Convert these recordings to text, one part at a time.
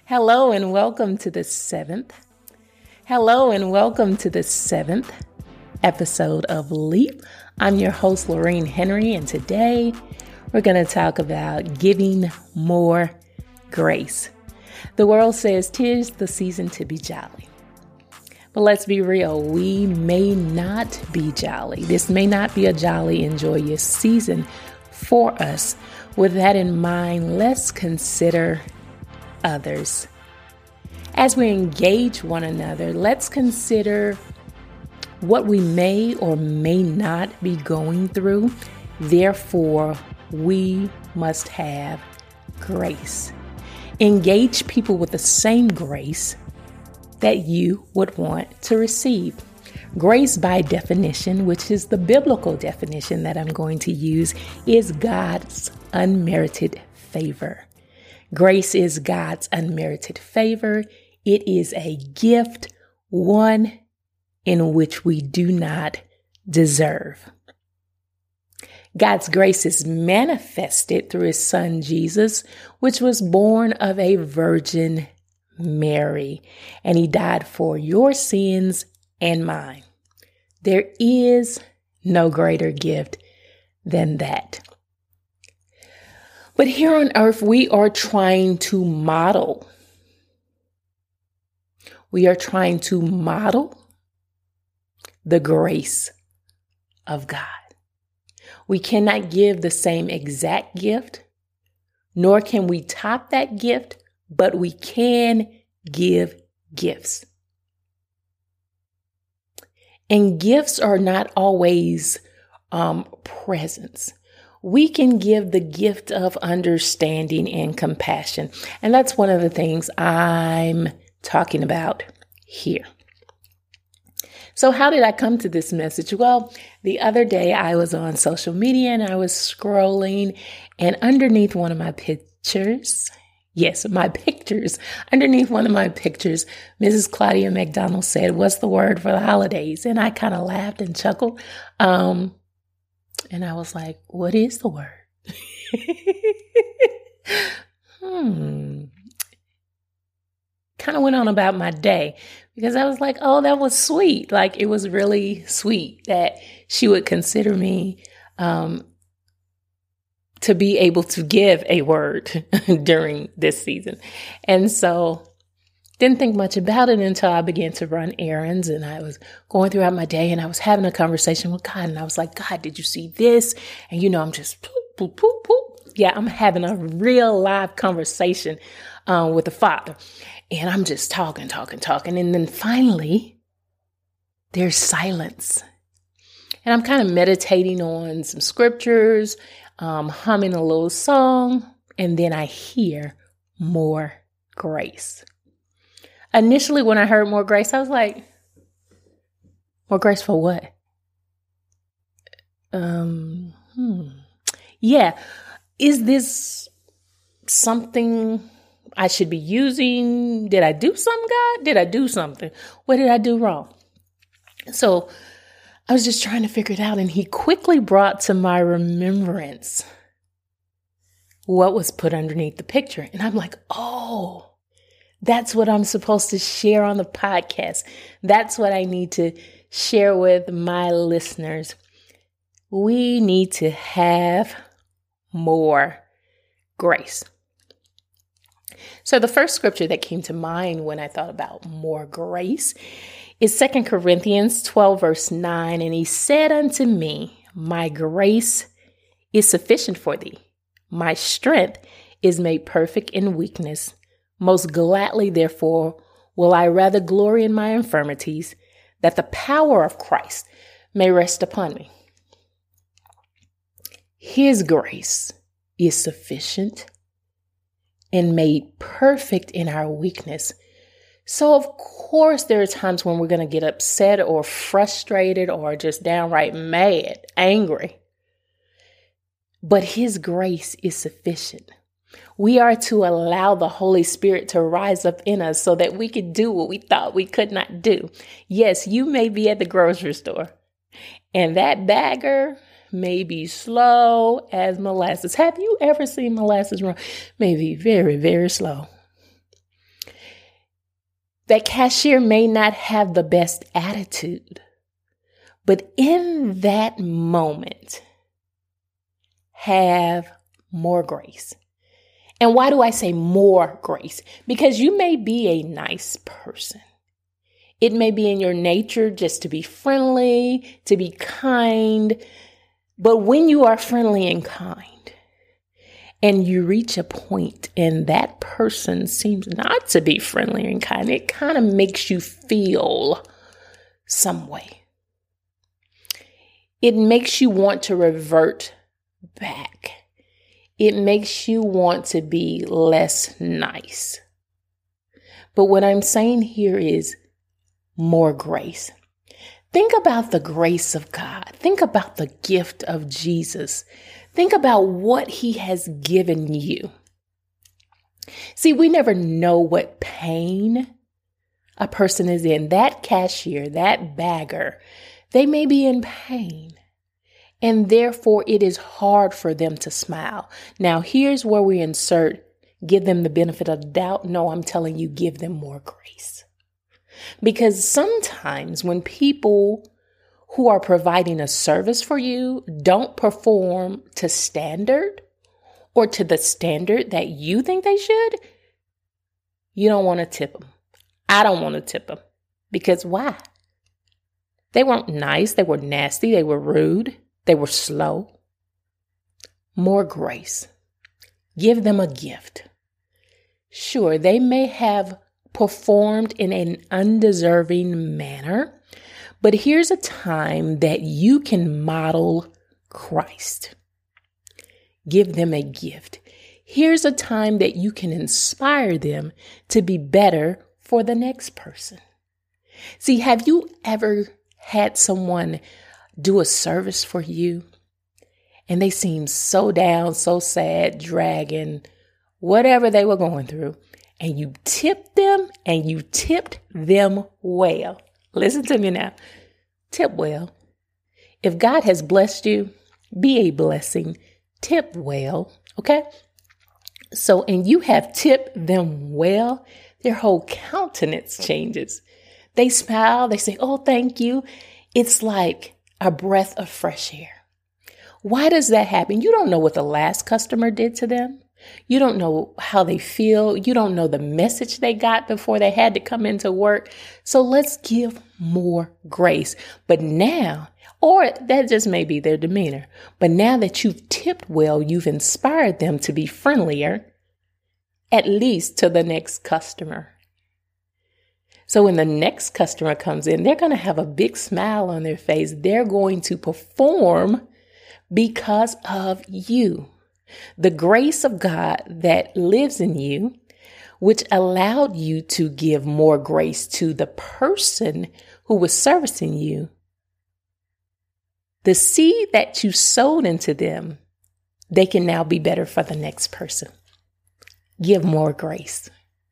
Hello and welcome to the seventh. Hello and welcome to the seventh episode of Leap. I'm your host, Lorraine Henry, and today we're going to talk about giving more grace. The world says 'tis the season to be jolly. But let's be real, we may not be jolly. This may not be a jolly and joyous season for us. With that in mind, let's consider others. As we engage one another, let's consider what we may or may not be going through. Therefore, we must have grace. Engage people with the same grace that you would want to receive. Grace, by definition, which is the biblical definition that I'm going to use, is God's unmerited favor. Grace is God's unmerited favor. It is a gift, one in which we do not deserve. God's grace is manifested through his son Jesus, which was born of a Virgin Mary, and he died for your sins and mine. There is no greater gift than that. But here on earth, we are trying to model. We are trying to model the grace of God. We cannot give the same exact gift, nor can we top that gift, but we can give gifts. And gifts are not always presents. We can give the gift of understanding and compassion. And that's one of the things I'm talking about here. So how did I come to this message? Well, the other day I was on social media and I was scrolling, and underneath one of my pictures, underneath one of my pictures, Mrs. Claudia McDonald said, "What's the word for the holidays?" And I kind of laughed and chuckled. And I was like, what is the word? Kind of went on about my day because I was like, oh, that was sweet. Like, it was really sweet that she would consider me to be able to give a word during this season. And so didn't think much about it until I began to run errands, and I was going throughout my day and I was having a conversation with God, and I was like, God, did you see this? And I'm just poop, poop, poop, poop. Yeah, I'm having a real live conversation with the Father, and I'm just talking. And then finally there's silence, and I'm kind of meditating on some scriptures, humming a little song, and then I hear more grace. Initially, when I heard more grace, I was like, more grace for what? Yeah. Is this something I should be using? Did I do something, God? Did I do something? What did I do wrong? So I was just trying to figure it out. And he quickly brought to my remembrance what was put underneath the picture. And I'm like, oh, that's what I'm supposed to share on the podcast. That's what I need to share with my listeners. We need to have more grace. So the first scripture that came to mind when I thought about more grace is 2 Corinthians 12, verse 9. And he said unto me, my grace is sufficient for thee. My strength is made perfect in weakness. Most gladly, therefore, will I rather glory in my infirmities, that the power of Christ may rest upon me. His grace is sufficient and made perfect in our weakness. So, of course, there are times when we're going to get upset or frustrated or just downright mad, angry. But his grace is sufficient. We are to allow the Holy Spirit to rise up in us so that we could do what we thought we could not do. Yes, you may be at the grocery store and that bagger may be slow as molasses. Have you ever seen molasses run? Maybe very, very slow. That cashier may not have the best attitude, but in that moment, have more grace. And why do I say more grace? Because you may be a nice person. It may be in your nature just to be friendly, to be kind. But when you are friendly and kind, and you reach a point and that person seems not to be friendly and kind, it kind of makes you feel some way. It makes you want to revert back. It makes you want to be less nice. But what I'm saying here is more grace. Think about the grace of God. Think about the gift of Jesus. Think about what he has given you. See, we never know what pain a person is in. That cashier, that bagger, they may be in pain. And therefore, it is hard for them to smile. Now, here's where we insert, give them the benefit of the doubt. No, I'm telling you, give them more grace. Because sometimes when people who are providing a service for you don't perform to standard or to the standard that you think they should, you don't want to tip them. I don't want to tip them. Because why? They weren't nice. They were nasty. They were rude. They were slow. More grace. Give them a gift. Sure, they may have performed in an undeserving manner, but here's a time that you can model Christ. Give them a gift. Here's a time that you can inspire them to be better for the next person. See, have you ever had someone do a service for you and they seem so down, so sad, dragging, whatever they were going through, and you tipped them and you tipped them well? Listen to me now. Tip well. If God has blessed you, be a blessing. Tip well. Okay? So, and you have tipped them well, their whole countenance changes. They smile. They say, oh, thank you. It's like a breath of fresh air. Why does that happen? You don't know what the last customer did to them. You don't know how they feel. You don't know the message they got before they had to come into work. So let's give more grace. But now, or that just may be their demeanor, but now that you've tipped well, you've inspired them to be friendlier, at least to the next customer. So when the next customer comes in, they're going to have a big smile on their face. They're going to perform because of you. The grace of God that lives in you, which allowed you to give more grace to the person who was servicing you. The seed that you sowed into them, they can now be better for the next person. Give more grace.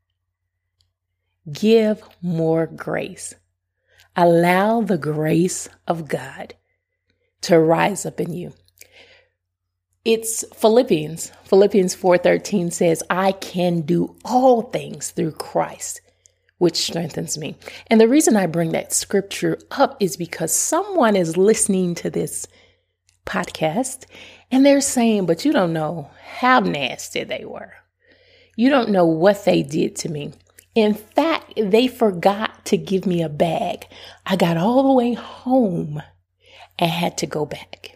Give more grace. Allow the grace of God to rise up in you. It's Philippians 4:13 says, I can do all things through Christ, which strengthens me. And the reason I bring that scripture up is because someone is listening to this podcast and they're saying, but you don't know how nasty they were. You don't know what they did to me. In fact, they forgot to give me a bag. I got all the way home and had to go back.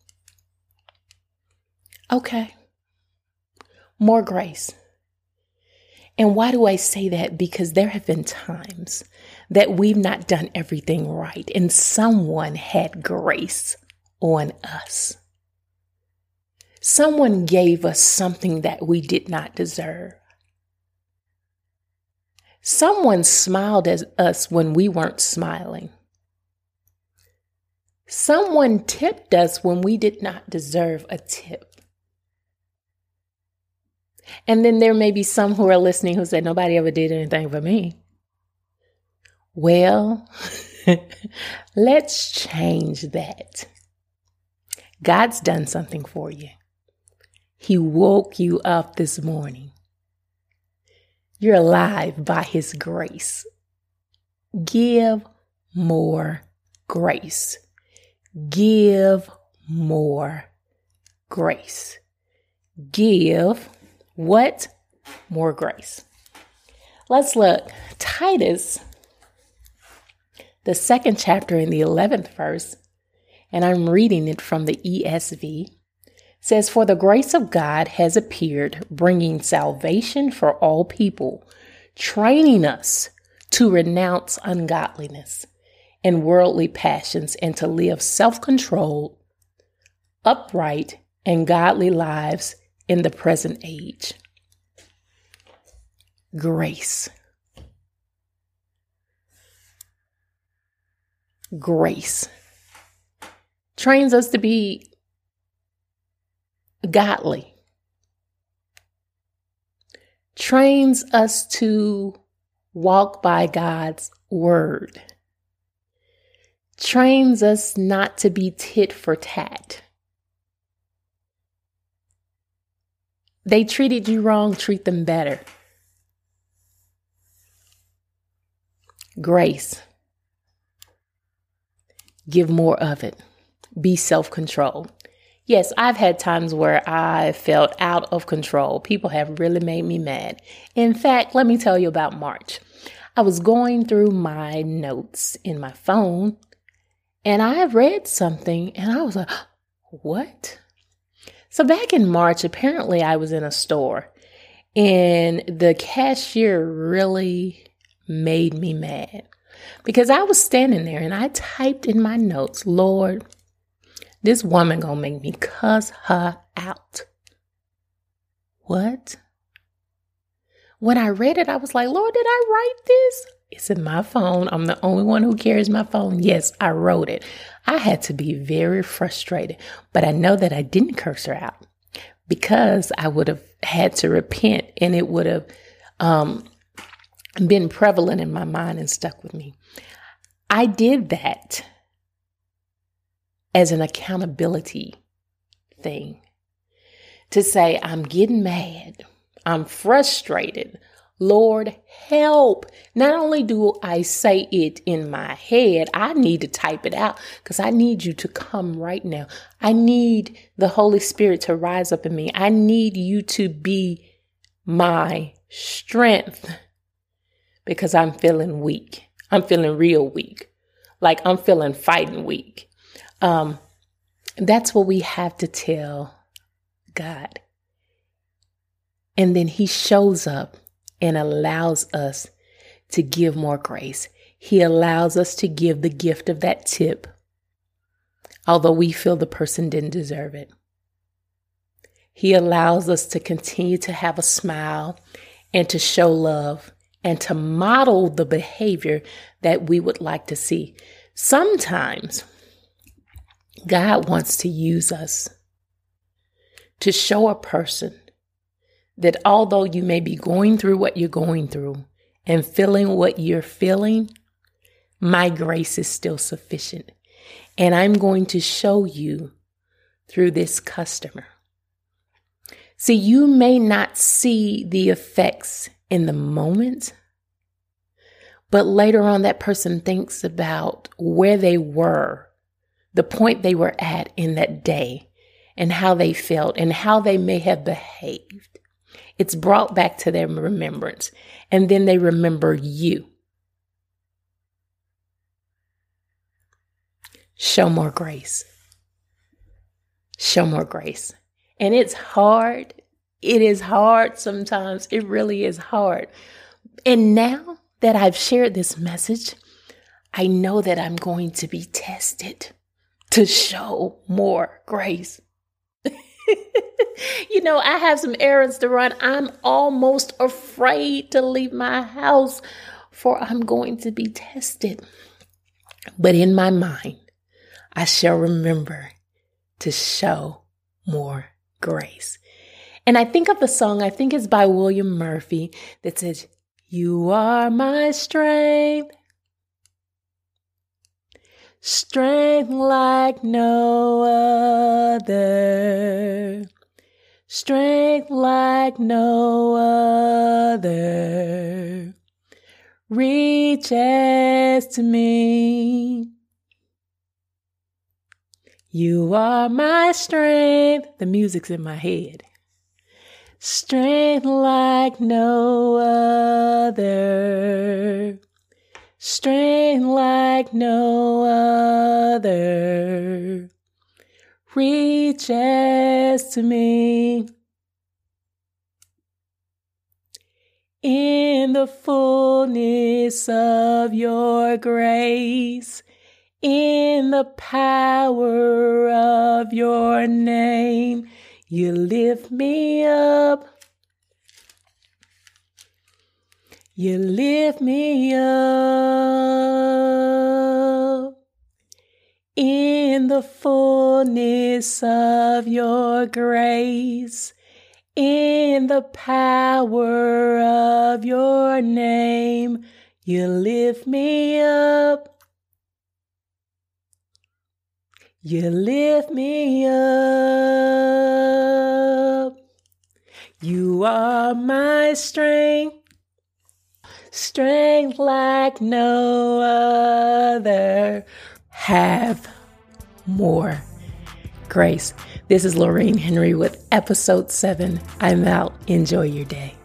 Okay. More grace. And why do I say that? Because there have been times that we've not done everything right and someone had grace on us. Someone gave us something that we did not deserve. Someone smiled at us when we weren't smiling. Someone tipped us when we did not deserve a tip. And then there may be some who are listening who say, nobody ever did anything for me. Well, let's change that. God's done something for you. He woke you up this morning. You're alive by His grace. Give more grace. Give more grace. Give what? More grace. Let's look. Titus, the 2nd chapter in the 11th verse, and I'm reading it from the ESV, says, "For the grace of God has appeared, bringing salvation for all people, training us to renounce ungodliness and worldly passions and to live self-controlled, upright, and godly lives in the present age." Grace. Grace trains us to be godly, trains us to walk by God's word, trains us not to be tit for tat. They treated you wrong, treat them better. Grace. Give more of it. Be self-controlled. Yes, I've had times where I felt out of control. People have really made me mad. In fact, let me tell you about March. I was going through my notes in my phone and I read something and I was like, what? So back in March, apparently I was in a store and the cashier really made me mad because I was standing there and I typed in my notes, "Lord, this woman gonna make me cuss her out." What? When I read it, I was like, "Lord, did I write this?" It's in my phone. I'm the only one who carries my phone. Yes, I wrote it. I had to be very frustrated, but I know that I didn't curse her out because I would have had to repent and it would have been prevalent in my mind and stuck with me. I did that as an accountability thing to say, I'm getting mad. I'm frustrated. Lord, help. Not only do I say it in my head, I need to type it out because I need you to come right now. I need the Holy Spirit to rise up in me. I need you to be my strength because I'm feeling weak. I'm feeling real weak. Like I'm feeling fighting weak. That's what we have to tell God. And then he shows up and allows us to give more grace. He allows us to give the gift of that tip, although we feel the person didn't deserve it. He allows us to continue to have a smile and to show love and to model the behavior that we would like to see. Sometimes God wants to use us to show a person that although you may be going through what you're going through and feeling what you're feeling, my grace is still sufficient. And I'm going to show you through this customer. See, you may not see the effects in the moment, but later on that person thinks about where they were, the point they were at in that day, and how they felt and how they may have behaved. It's brought back to their remembrance, and then they remember you. Show more grace. Show more grace. And it's hard. It is hard sometimes. It really is hard. And now that I've shared this message, I know that I'm going to be tested to show more grace. You know, I have some errands to run. I'm almost afraid to leave my house, for I'm going to be tested. But in my mind, I shall remember to show more grace. And I think of the song, I think it's by William Murphy, that says, "You are my strength, strength like no other, strength like no other. reaches to me. You are my strength. The music's in my head. Strength like no other. Strength like no other. Reaches to me. In the fullness of your grace, in the power of your name, you lift me up. You lift me up. In the fullness of your grace, in the power of your name, you lift me up. You lift me up. You are my strength, strength like no other. Have more grace. This is Lorraine Henry with episode 7. I'm out. Enjoy your day.